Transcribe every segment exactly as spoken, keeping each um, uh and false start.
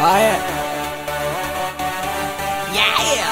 Oh yeah. Yeah.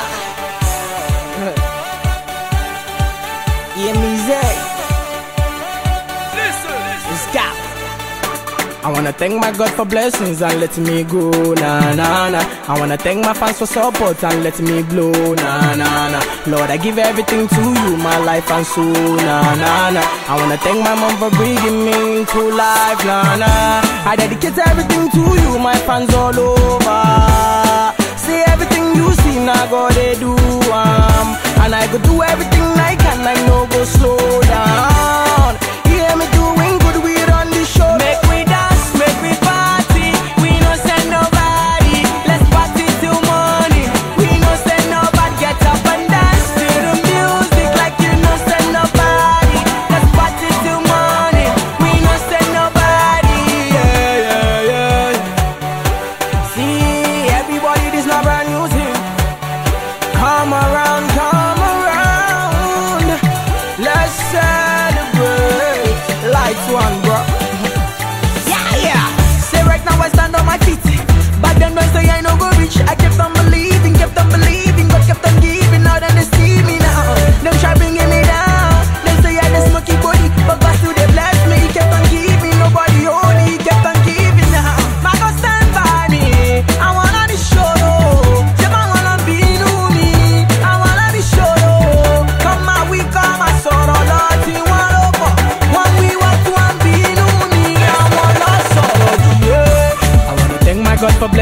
Yeah, music. Listen. Let's go. I wanna thank my God for blessings and letting me go, na na na. I wanna thank my fans for support and letting me blow, na na na. Lord, I give everything to you, my life and soul, na na na. I wanna thank my mom for bringing me to life, na na. I dedicate everything to you, my fans all over. See everything you see, now God they do, um, and I go do everything I can, I no go slow down. Hear me doing good, we run the show. Make we dance, make we party. We no send nobody. Let's party till morning. We no send nobody. Get up and dance to the music like you no send nobody. Let's party till morning. We no send nobody. Yeah, yeah, yeah. See, everybody, this not brand new thing. Come around, come around. Let's celebrate. Lights one, bro. Yeah, yeah. Say right now I stand on my feet. Back then when say I no go reach, I kept on believing, kept on believing. God kept on giving. Now then they see me now. Them try bringing me down. Them say I the smoky body, but God still they bless me. He kept on giving, nobody hold it. He kept on giving now. My God stand by me. I wanna be sure. Say I wanna be new me. I wanna be sure. Come my we come my sorrow, Lord, you want over. One we want to one be new me. I wanna sorrow. I wanna thank my God for